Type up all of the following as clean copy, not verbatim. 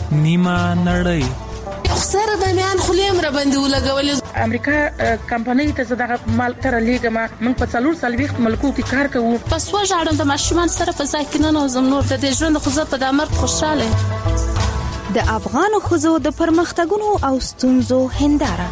نیمه نړۍ. خسر د میان خلیم را باندې ولګولې. امریکا کمپنۍ ته زداغه مال تر لیګه ما موږ په 440 ملکو کې کار کوو. پس وژاړم د ماشومان سره په ځای کې نه نوزم نور د دې ژوند خو زه په دامر خوشاله. د افغان خزو د پرمختګونو او ستونزو هنداره.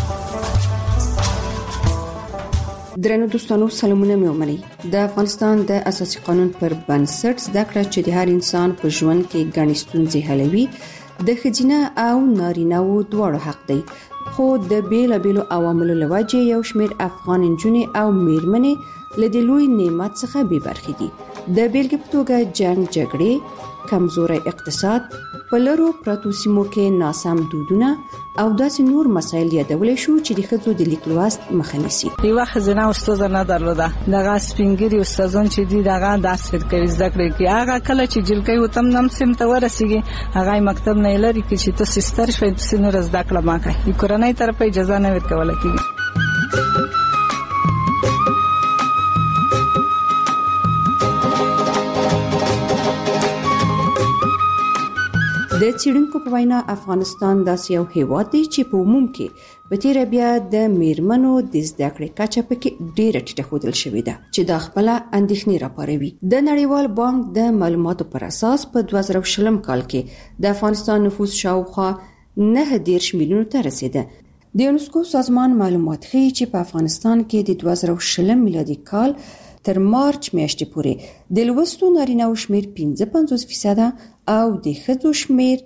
درنو دوستانو سلامونه مې ومنئ. د افغانستان د اساسي قانون پر بنسټ زده کړه چې د هر انسان په ژوند کې ګڼې ستونزې حلوي د ښځینه او نارینه‌و دواړو حق دی، خو د بیلابیلو عواملو له وجې یو شمېر افغان نجونې او میرمنې له دې لوی نعمت څخه بې برخې دي. د بیلګې په توګه جنګ جګړې، کمزوري اقتصاد، په لرو پرتو سیمو کې ناسم دودونه او داسې نور مسایل یادولې شو چې د ښځو د لیک لوست مخه نیسي. یو ښځینه استاد نه درلوده، دغه سپینګری استادان چې دي دغه درس ورکوي زده کړې کې هغه کله چې جلګي وتم نم سم ته ورسیږي هغه مکتب نه لري کې چې تاسو ستر شوي تاسو نور زده کړه ما کوي کورنۍ طرفه اجازه نه ورکول کېږي. د څېړونکو په وینا افغانستان داسې یو هیواد دی چې په عموم کې په تیر بیا د میرمنو د زده کړې کچه پکې ډېره ټیټه ښودل شوې ده چې دا خپل اندېښنې راپاروي. د نړیوال بانک د معلوماتو پر اساس په 2020 کال کې د افغانستان نفوس شاوخوا 9.10 میلیونو ته رسیده. د یونسکو سازمان معلومات ښیي چې په افغانستان کې د 2020 میلادي کال تر مارچ میاشتې پورې د لوستو نارینه‌و شمېر 55% او د ښځو شمېر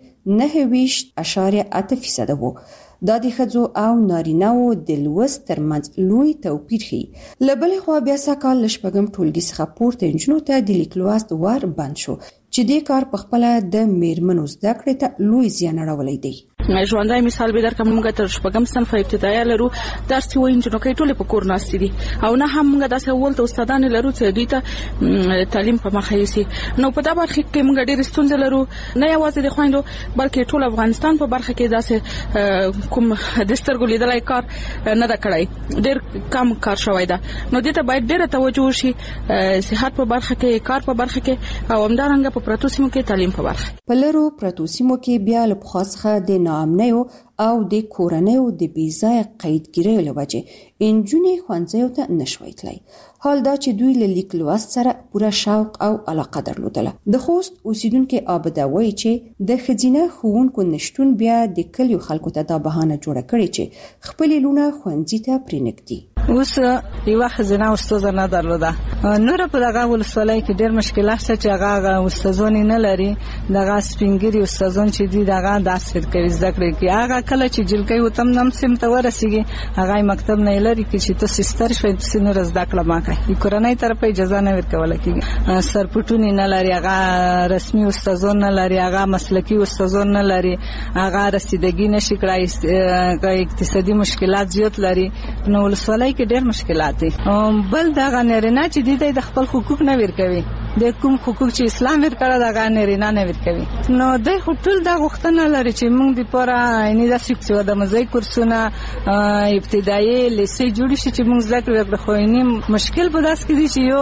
9.8% وو. دا د ښځو او نارینه‌و د لوست ترمنځ لوی توپیر ښيي. له بلې خوا بیا سږ کال له شپږم ټولګي څخه پورته نجونو ته د لیک لوست ور بند شو چې دې کار په خپله د میرمنو زده کړې ته لوی زیان اړولی دی. ژوندۍ مثال به درکم موږ تر شپږم صنف ابتدایي لرو درس وایي چې نو کې ټول په کور ناست دي او نه هم موږ داسې اول ته استادان لرو چې دوی ته تعلیم په مخه یې نو په دا برخه کې موږ ډېر ستونزې لرو نه یوازې د خويندو بلکې ټول افغانستان په برخه کې داسې کوم د سترګو لیدلای کار نه دا کړای ډېر کم کار شوی دا نو دې ته باید ډېر توجه وشي صحت په برخه کې کار په برخه کې او همدارنګه په پرتو سیمو کې تعلیم په برخه په لرو پرتو سیمو کې بیا له خاصه د ناامنیو او د کورنیو د بیځای قیدګیرۍ له وجې انجونې ښوونځیو ته نشوي تللی. حال دا چې دوی له لیک لوست سره پوره شوق او علاقه درلودله. د خوست اوسیدونکو عابده وایي چې د ښځینه ښوونکو نشتون بیا د کلیو خلکو ته دا بهانه جوړه کړې چې خپل لونه ښوونځي ته پرېنږدي. اوس یو ښځینه استاد نه درلوده نور په دغه ولسوالۍ کې ډېر مشکلات چې هغه استادان نه لري دغه سپینګری استادان چې دي دغه درس ورکوي زده کړې کې هغه کله چې جلګي وتم نم سم ته ورسیږي هغه مکتب نه لري کې چې تاسو ستر شوي تاسو نور زده کړه ما کوي کورنۍ طرفه اجازه نه ورکول کېږي. سرپټونی نه لري هغه رسمي استادان نه لري هغه مسلکي استادان نه لري هغه رسیدګي نشي کړای اقتصادي مشکلات زیات لري نو ولسوالۍ کې ډېر مشکلات دي. بل دغه نارینه چې د خپل حقوق نه ورکوي د کوم حقوق چې اسلام ورکړه دغه نارینه نه ورکوي نو د ټول د غوښتنه لري چې موږ د پوره یعنی د سیکسو د مزای کورسونه ابتدایي لیسې جوړ شي چې موږ زده کړو خو یې مشکل په داس کې دي چې یو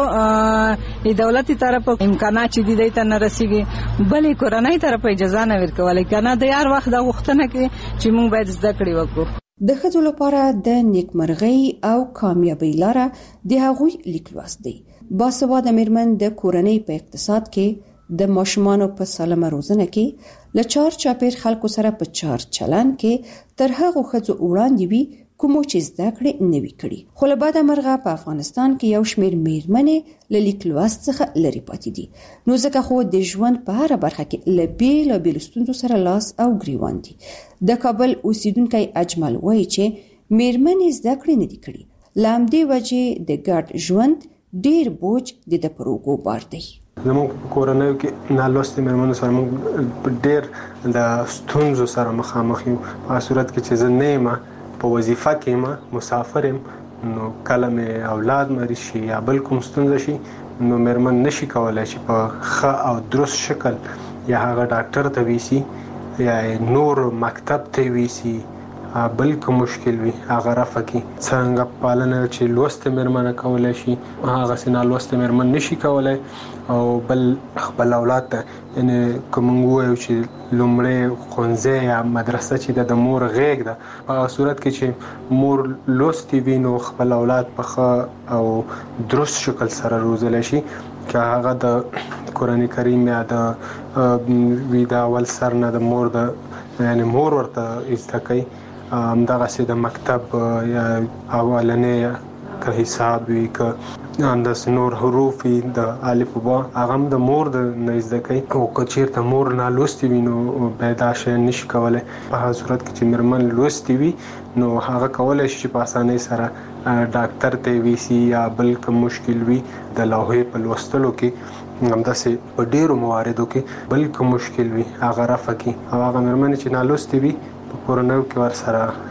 دولتي طرف امکانات چې دی ته نه رسیږي بلې کورنۍ طرف اجازه نه ورکول کنه د یار وخت د غوښتنه کې چې موږ باید زده کړې وکړو. د ښځو لپاره د نیکمرغۍ او کامیابۍ لاره د هغوی لیک لوست دی. باسواده میرمن د کورنۍ په اقتصاد کې د ماشومانو په سالمه روزنه کې له چار چاپیر خلکو سره په چار چلن کې تر هغو ښځو وړاندې وي کومو چې زده کړې نه وي کړي. خو له بده مرغه په افغانستان کې یو شمېر میرمنې له لیک لوست څخه لرې پاتې دي نو ځکه خو د ژوند په هره برخه کې له بیلابیلو ستونزو سره لاس او ګریوان دي. د کابل اوسیدونکی اجمل وایي چې میرمنې زده کړې نه دي کړي له همدې وجې د ګډ ژوند ډېر بوج د ده پر اوږو بار دی. زموږ په کورنیو کې نالوستې میرمنو سره موږ ډېر د ستونزو سره مخامخ یو. په صورت کې چې زه نه یم په وظیفه کې یم مسافر یم نو کله مې اولاد مریض شي یا بل کوم ستونزه شي نو میرمن نشي کولی چې په ښه او درست شکل یا هغه ډاکټر ته ویسي یا نور مکتب ته ویسي بل کوم مشکل وي هغه رفع کی څنګه پالنه چې لوست مرمنه کولای شي هغه سينه لوست مرمن نشي کولای او بل خپل اولاد ته ان کومو چې لومړی خونځه یا مدرسه چې د مور غېږ ده په صورت کې چې مور لوستي وي نو خپل اولاد په او درست شکل سره روزل شي که هغه د قرآن کریم یا د ویدا ول سرنه د مور د یعنی مور ورته استکای دغه سي د مکتب یا اولنې که حساب وي که انداز نور حروف د الف و با هغه د مور د نزدکای او کچیر ته مور نه لوستي وي نو پیدا شي نشي کولای په صورت کې چې مرمن لوستي وي نو هغه کولای شي په اسانۍ سره ډاکټر ته وي سي یا بل کوم مشکل وي د لوحې په لوستلو کې همداسې په ډیرو مواردو کې بل کوم مشکل وي هغه رفع کی او هغه مرمن چې نه لوستي وي په کورونو کې ور سره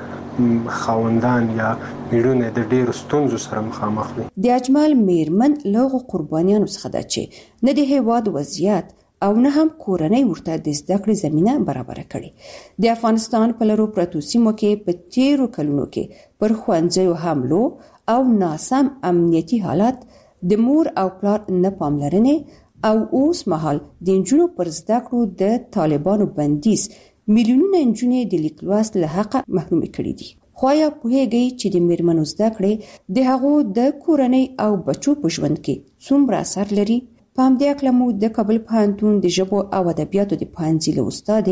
خاوندان یا میړونه د ډیرو ستونزو سره مخامخ دي. د اجمل میرمن لوغو قربانیانو څخه ده چې نه د هیواد وضعیت او نه هم کورنۍ ورته د زده کړې زمينه برابر کړي. د افغانستان په لرو پرتو سیمو کې په تیرو کلونو کې پر ښوونځیو حملو او ناسم امنیتي حالات د مور او پلار نه پاملرنې او اوس مهال د نجونو پر زده کړو د طالبانو بندیز میلیونونه نجونې د لیک لوست له حق محروم کړي دي. خو یا پوهیږي چې د میرمنو زده کړې د هغو د کورنۍ او بچو په ژوند کې څومره اثر لري. په همدې اړه مو د کابل پوهنتون د ژبو او ادبیاتو د پوهنځي له استاد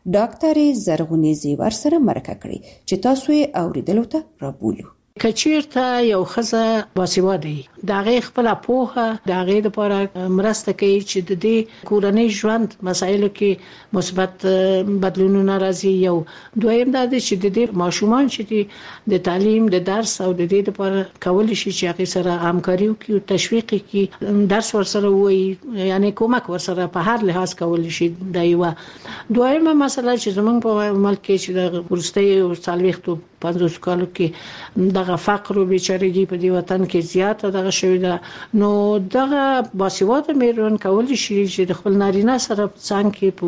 ډاکټر زرغونې زیور سره مرکه کړې چې تاسو یې اوریدلو ته رابولو. کچیرته یو خزه باسواده دغه خپل پوهه دغه لپاره مرسته کوي چې د دې کورنۍ ژوند مسایلو کې مثبت بدلونونه راځي. یو دویم دا دی چې د دې ماشومان چې د تعلیم د درس او د دې لپاره کول شي چې هغه سره همکاري وکړي او تشویق کړي درس ورسره وي یعنی کومک ورسره په هر لحاظ کول شي. دا یو دویمه مسله چې زمونږ په ملک کې چې د ورستۍ سالويختو 50 کالو کې دغه فقر او بیچارهګي په دې وطن کې زیاته دغه شوې ده نو دغه باسواده میرمن کول شي چې د خپل نارینه سره څنګه کې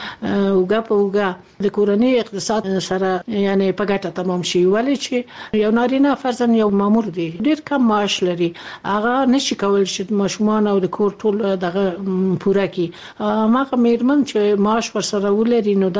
په اوګه د کورنۍ اقتصاد سره یعنی په ګټه تمام شي. ولې چې یو نارینه فرضاً یو مامور دی ډیر کم معاش لري هغه نشي کول چې ماشومان او د کور ټول دغه پوره کړي. ماغه میرمن چې معاش ورسره ولري نو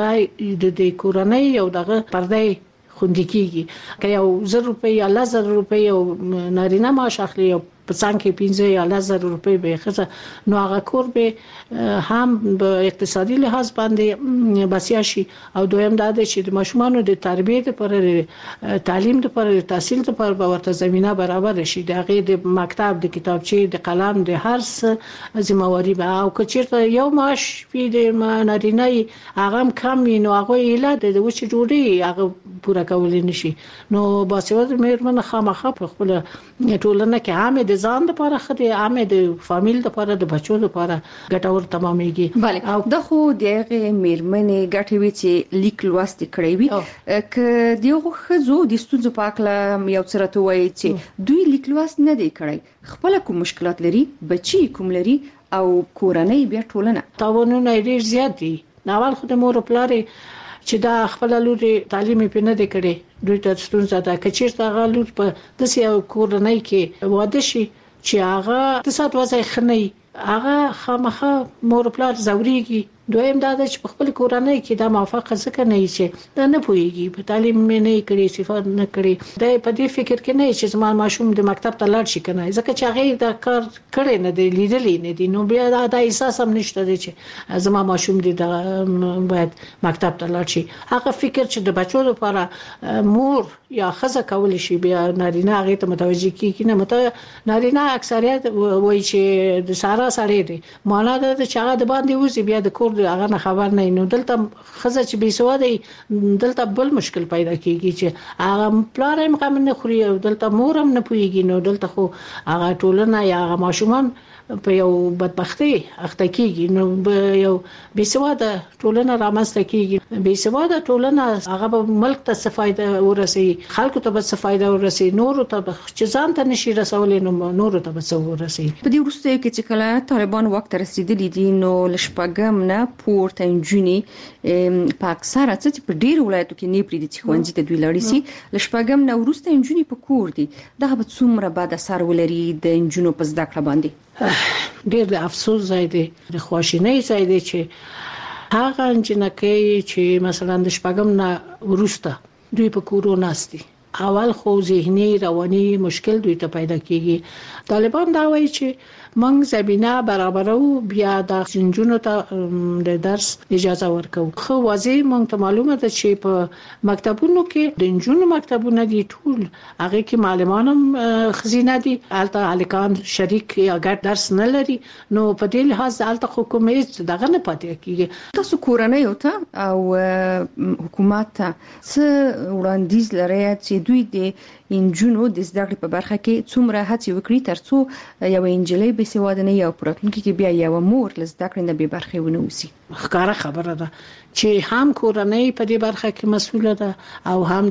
د کورنۍ او دغه پردې خوندې کیږي که یو 1000 روپۍ یا 1000 روپۍ او نارینه معاش اخلي او په څنګه کې 15 یا 1000 روپۍ به خزه نو هغه کور به هم په اقتصادي لحاظ باندې بسیا شي. او دویم دا دی چې د ماشومانو د تربیت لپاره تعلیم لپاره تحصیل لپاره به ورته زمينه برابر شي. دغه د مکتب د کتابچې د قلم د هر څه ذمہواری به او کچیرته یو معاش په د نارینه هغه کم نو هغه اله د وچ جوړي هغه پوره کول نشي. نو باسواده میرمن خامخا په خپل ټولنه کې عامه د ځان لپاره خدي عامه د فامیل لپاره د بچو لپاره ګټور تمامېږي. بله د خو دغه میرمنې ګټوي چې لیک لوست کړی وي ک دیغه خزو د ستونزو پاکله یو څرته وایي چې دوی لیک لوست نه دی کړی خپل کوم مشکلات لري بچي کوم لري او کورنۍ بیا ټولنه تاوانونه ډیر زیات دي. ناول خو د مور پلار چې دا خپل لوري تعلیم په نه دی کړي دوی ته ستونزه ده. کچیرته هغه لور په داسې یو کورنۍ کې واده شي چې هغه د سات وځي خنۍ هغه خامخه مور پلار زوريږي. دویم دا چې په خپل کورنۍ کې دا موافقه ځکه نه چې دا نه پويږي په تعلیم مې نه کړی صفات نه کړی دا په دې فکر کې نه چې زما ماشوم د مکتب ته لاړ شي کنه ځکه چې هغه دا کار کړی نه دی لیدلې نه دی نو بیا دا احساس هم نشته دی چې زما ماشوم دې باید مکتب ته لاړ شي. هغه فکر چې د بچو لپاره مور یا خزه کول شي بیا نارینه هغه ته متوجي کیږي نه نارینه اکثریت وایي چې د سارا سړی دی معنا دا چې هغه د باندې وځي بیا د کور هغه نه خبر نه نو دلته خزه چې بي سواده دلته بل مشکل پیدا کیږي چې هغه پلار هم کوم نه خوري او دلته مور هم نه پويږي نو دلته خو هغه ټولنه یا هغه ماشومان په یو بدبختی اخته کیږي نو یو بي سواده ټولنه رامنځته کیږي. بې سواده ټولنه هغه ملک ته څه فائدہ ورسي، خلکو ته څه فائدہ ورسي، نور ته چې ځان ته نشي رسولې نو نور ته څه ورسي. په دې وروسته کې چې کله طالبان وخت رسیدلی دي نو لشپګم نه پورته انجونی په اکثره چې په ډیر ولایتو کې نه پریدي چې خوندې ته دوی لړی سي. لشپګم نه وروسته انجونی په کور دي دغه به څومره بعد اثر ولري د انجونو په زده کړه باندې؟ ډیر د افسوس ځای دی، د خواشینۍ ځای دی چې هغه انجنکې چې مثلا د شپږم نه ورسته دوی په کورو ناستي، اول خو ذهني رواني مشکل دوی ته پیدا کیږي. طالبان دا وایي چې موږ زمينه برابرو بیا د جنونو ته د درس اجازه ورکو. خو واضح موږ ته معلومه ده چې په مکتبونو کې د جنونو مکتبونه دي ټول هغه کې معلمانم خزینه دي، الته الکان شریک یا ګډ درس نه لري، نو په دې لحاظ الته حکومت دغه نه پاتې کیږي. تاسو کورنۍ او ته او حکومت ته څه وړاندیز لري چې دوی د انجونو د زده کړې په برخه کې څومره هڅې وکړي ترڅو یو انجلۍ به سواده نه یو پراتونکو کې بیا یو مور لزده کړې نه به برخه ونه وسی؟ ښکاره خبره ده چې هم کورنۍ په دې برخه کې مسؤله ده او هم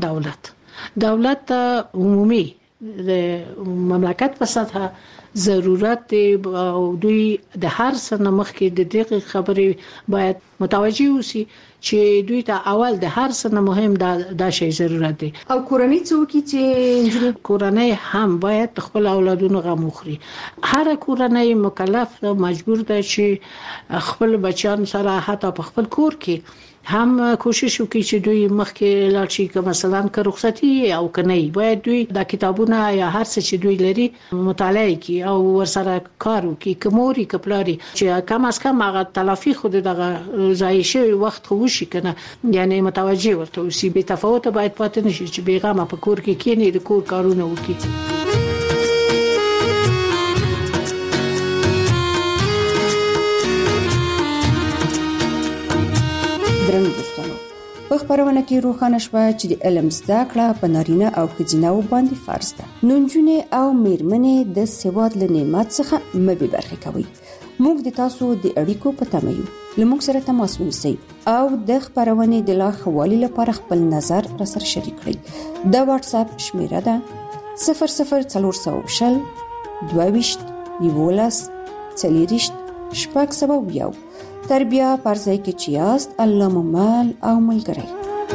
دولت عمومي د مملکت په سطح ضرورت دی او دوی د هر څه مخکې د دې خبرې باید متوجي وسی چې دوی ته اول د هر څه مهم دا شی ضرورت دی. او کورنۍ څوک چې کورنۍ هم باید خپل اولادونو غم وخوري. هر کورنۍ مکلف او مجبور ده چې خپل بچیان سره حتی په خپل کور کې هم کوشش وکړي چې دوی مخکې لاړ شي، که مثلا که رخصتي او کني باید دوی د کتابونو یا هر څه چې دوی لري مطالعه کوي او ورسره کار وکړي، کموري کپلاري چې کم از کم هغه تلافي خود دغه ځای شي وخت خو شي کنه، یعنی متوجي ورته وسی. به تفاوت باید پاتې نشي چې بیغمه په کور کې کینی د کور کارونه وکړي. درنو دوستانو، په خبرونه کې روښانه شوه چې د علم زده کړه په نارینه او ښځینه باندې فرض ده. نونجونې او میرمنې د سواد له نعمت څخه مبي برخه کوي. موږ د تاسو د اړیکو په تمه یو. لموږ سره تماس ونیسئ او د خبرونې د لا خوالي لپاره خپل نظر را سره شریک کړئ. د واتس اپ شمیره ده 00400 22 11 40 تربیه پرځای کې چیاست الله ممال او ملګری.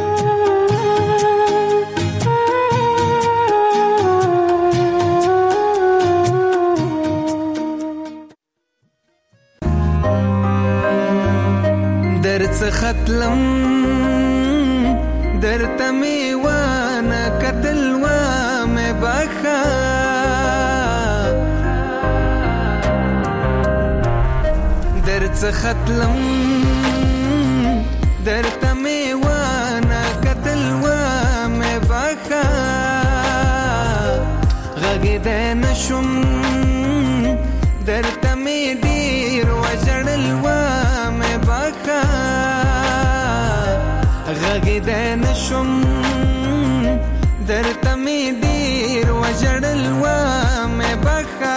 درڅ ختلم درته میوانه قتل و مې بخا درڅ ختلم درته میوانه قتل و مې بخا غږېدی نشم درته مې ډېر وژړل و مې بخا غږېدی نشم درته مې ډېر وژړل و مې بخا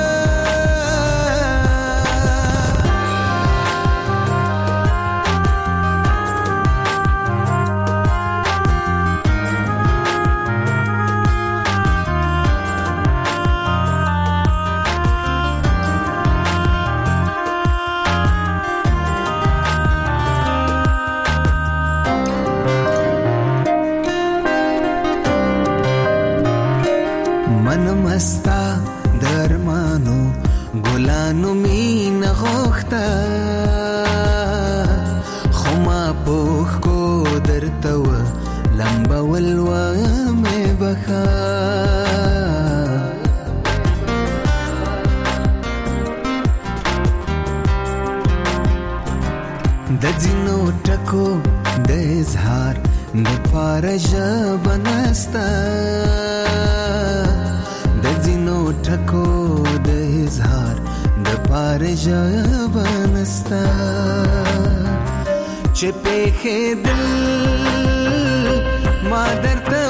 مستا درمانو ګلانو مين غوښتا خو ما پوښ کو درته و لمبا ولوا مې بخا د ځینو ټکو د اظهار د پارژ بنستا ټکو د اظهار د پارژ بنستا چې په دل ما درته